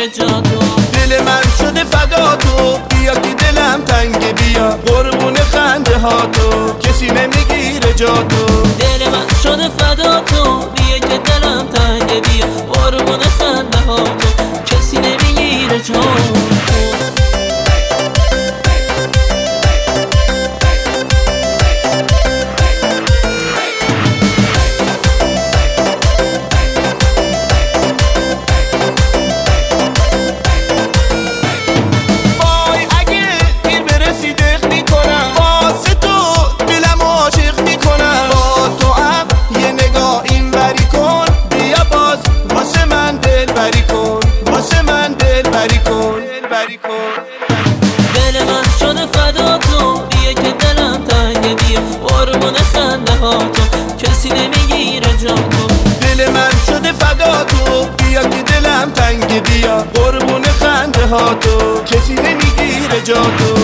نمیگیره جا تو. دل من شده فدا تو، بیا که دلم تنگه، بیا قربون خنده ها تو، کسی نمیگیره جا تو. دل من شده فدا تو، بیا که دلم تنگه، بیا قربون خنده ها تو، کسی نمیگیره جا تو. دل من شده فدا تو، بیا که دلم تنگه، بیا قربون خنده ها تو، کسی نمیگیره جا تو. دل من شده فدا تو، بیا که دلم تنگه، بیا قربون خنده ها تو، کسی نمیگیره جا تو.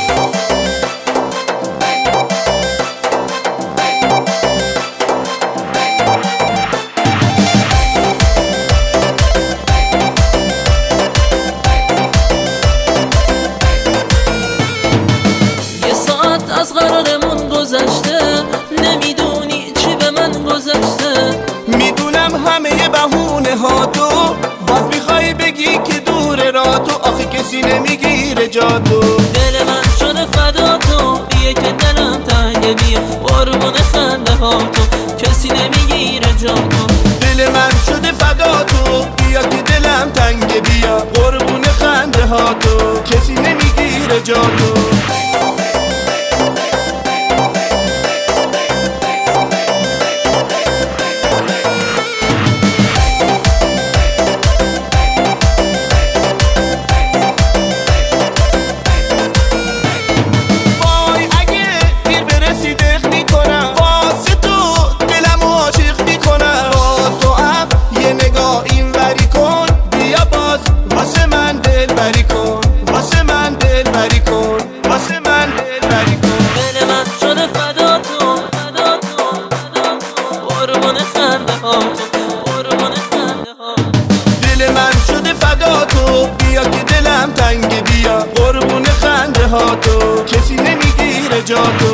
از قرارمون گذشته، نمیدونی چی به من گذشته. میدونم همه بهونه ها تو، باز میخوای بگی که دور را تو، آخه کسی نمیگیره جا تو. دل من شده فدا تو، بیا که دلم تنگه، بیا قربون خنده ها تو، کسی نمیگیره جا تو. دل من شده فدا تو، بیا که دلم تنگه، بیا قربون خنده ها تو، کسی نمیگیره جا تو. دل من شده فدا تو، بیا که دلم تنگه، بیا قربون خنده ها تو، کسی نمیگیره جا تو.